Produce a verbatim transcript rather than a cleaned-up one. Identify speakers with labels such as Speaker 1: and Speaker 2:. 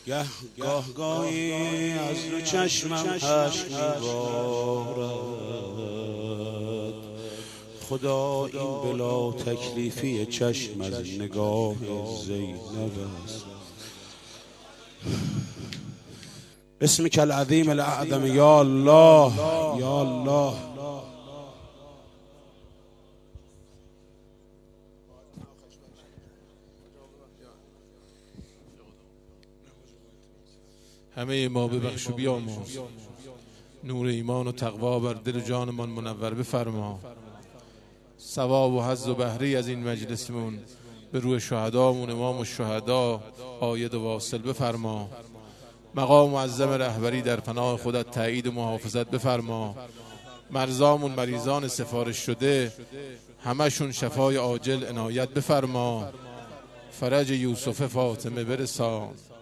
Speaker 1: گه گاه گاهی از دو چشمم اشک میبارد، خدا این بلا تکلیفی چشم از نگاه زینب است. اسمک العظیم الاعظم یا الله یا الله.
Speaker 2: همه ما ببخش و بیامرز، نور ایمان و تقوا بر دل و جانمان منور بفرما. ثواب و حظ و بهره از این مجلسمون به روح شهدامون امام الشهدا عاید و واصل بفرما. مقام معظم رهبری در پناه خودت تایید و محافظت بفرما. مرزامون مریضان سفارش شده همشون شفای عاجل عنایت بفرما. فرج یوسف فاطمه برسان.